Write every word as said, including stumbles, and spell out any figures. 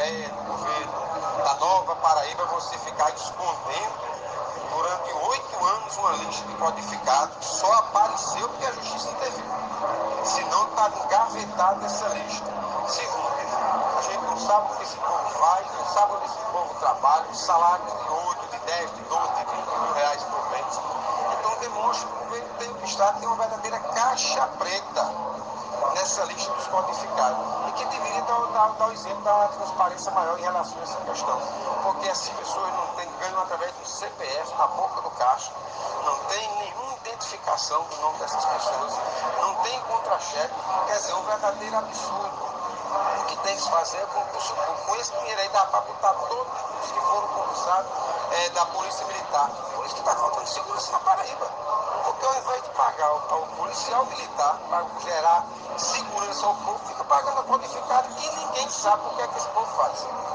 ideia do governo da Nova Paraíba você ficar escondendo durante oito anos uma lista de codificados que só apareceu porque a justiça interviu. Senão estava engavetado nessa lista. Segundo, a gente não sabe o que esse povo faz, não sabe onde esse povo trabalha, um salário de oito, de dez, de doze, de vinte mil reais por mês. Então demonstra que o governo tem, o Estado tem uma verdadeira caixa preta nessa lista dos codificados. E que deveria dar, dar, dar o exemplo da uma transparência maior em relação a essa questão. Porque essas pessoas não têm, ganham através do C P F na boca do caixa, não tem nenhuma identificação do nome dessas pessoas, não tem contra-cheque, quer dizer, é um verdadeiro absurdo. O que tem que se fazer é concurso público. Com esse dinheiro aí dá para botar todos os que foram concursados é, da Polícia Militar. Por isso que está faltando segurança na Paraíba. Porque ao invés de pagar ao, ao policial militar para gerar segurança ao povo, fica pagando a codificado e ninguém sabe o que é que esse povo faz.